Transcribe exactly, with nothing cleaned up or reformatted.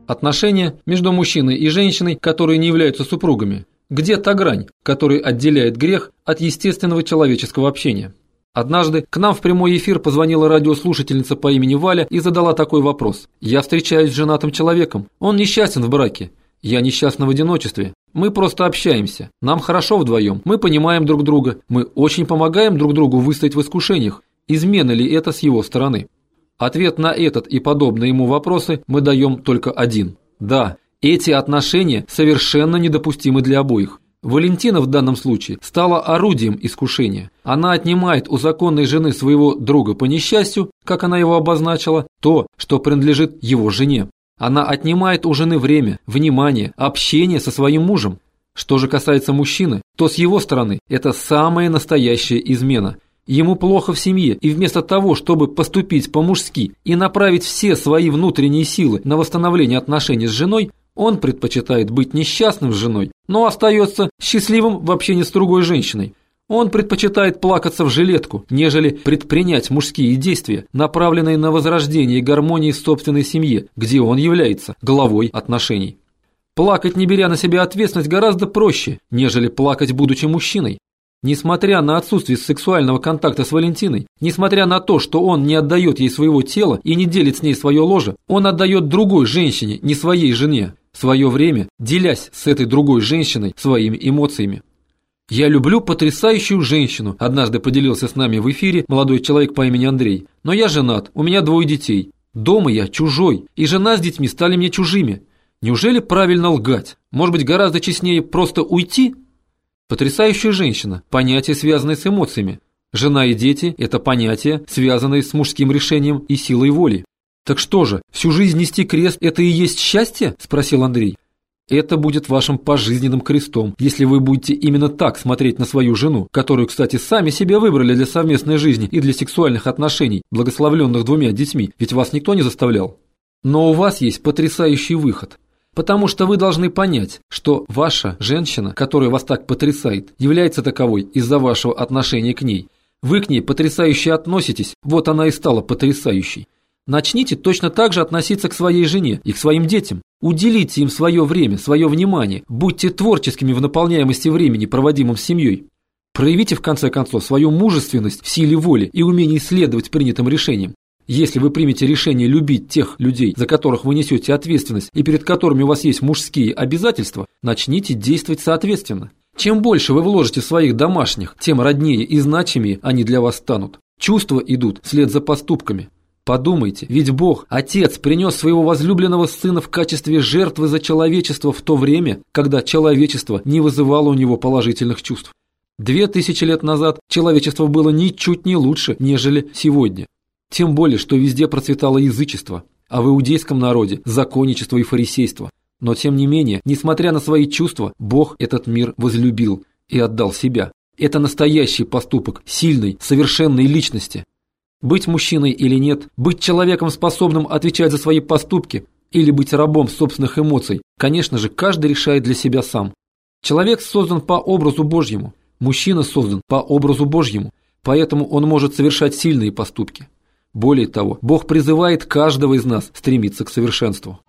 Отношения между мужчиной и женщиной, которые не являются супругами. Где та грань, которая отделяет грех от естественного человеческого общения? Однажды к нам в прямой эфир позвонила радиослушательница по имени Валя и задала такой вопрос. «Я встречаюсь с женатым человеком. Он несчастен в браке. Я несчастна в одиночестве. Мы просто общаемся. Нам хорошо вдвоем. Мы понимаем друг друга. Мы очень помогаем друг другу выстоять в искушениях. Измена ли это с его стороны?» Ответ на этот и подобные ему вопросы мы даем только один. Да, эти отношения совершенно недопустимы для обоих. Валентина в данном случае стала орудием искушения. Она отнимает у законной жены своего друга по несчастью, как она его обозначила, то, что принадлежит его жене. Она отнимает у жены время, внимание, общение со своим мужем. Что же касается мужчины, то с его стороны это самая настоящая измена. Ему плохо в семье, и вместо того, чтобы поступить по-мужски и направить все свои внутренние силы на восстановление отношений с женой, он предпочитает быть несчастным с женой, но остается счастливым в общении с другой женщиной. Он предпочитает плакаться в жилетку, нежели предпринять мужские действия, направленные на возрождение гармонии в собственной семье, где он является главой отношений. Плакать, не беря на себя ответственность, гораздо проще, нежели плакать, будучи мужчиной. Несмотря на отсутствие сексуального контакта с Валентиной, несмотря на то, что он не отдает ей своего тела и не делит с ней свое ложе, он отдает другой женщине, не своей жене, свое время, делясь с этой другой женщиной своими эмоциями. «Я люблю потрясающую женщину», – однажды поделился с нами в эфире молодой человек по имени Андрей. «Но я женат, у меня двое детей. Дома я чужой, и жена с детьми стали мне чужими. Неужели правильно лгать? Может быть, гораздо честнее просто уйти?» Потрясающая женщина – понятие, связанное с эмоциями. Жена и дети – это понятия, связанные с мужским решением и силой воли. «Так что же, всю жизнь нести крест – это и есть счастье?» – спросил Андрей. «Это будет вашим пожизненным крестом, если вы будете именно так смотреть на свою жену, которую, кстати, сами себе выбрали для совместной жизни и для сексуальных отношений, благословленных двумя детьми, ведь вас никто не заставлял. Но у вас есть потрясающий выход». Потому что вы должны понять, что ваша женщина, которая вас так потрясает, является таковой из-за вашего отношения к ней. Вы к ней потрясающе относитесь, вот она и стала потрясающей. Начните точно так же относиться к своей жене и к своим детям. Уделите им свое время, свое внимание, будьте творческими в наполняемости времени, проводимым с семьей. Проявите в конце концов свою мужественность в силе воли и умении следовать принятым решениям. Если вы примете решение любить тех людей, за которых вы несете ответственность и перед которыми у вас есть мужские обязательства, начните действовать соответственно. Чем больше вы вложите своих домашних, тем роднее и значимее они для вас станут. Чувства идут вслед за поступками. Подумайте, ведь Бог, Отец, принес своего возлюбленного Сына в качестве жертвы за человечество в то время, когда человечество не вызывало у него положительных чувств. Две тысячи лет назад человечество было ничуть не лучше, нежели сегодня. Тем более, что везде процветало язычество, а в иудейском народе – законничество и фарисейство. Но тем не менее, несмотря на свои чувства, Бог этот мир возлюбил и отдал себя. Это настоящий поступок сильной, совершенной личности. Быть мужчиной или нет, быть человеком, способным отвечать за свои поступки, или быть рабом собственных эмоций, конечно же, каждый решает для себя сам. Человек создан по образу Божьему, мужчина создан по образу Божьему, поэтому он может совершать сильные поступки. Более того, Бог призывает каждого из нас стремиться к совершенству.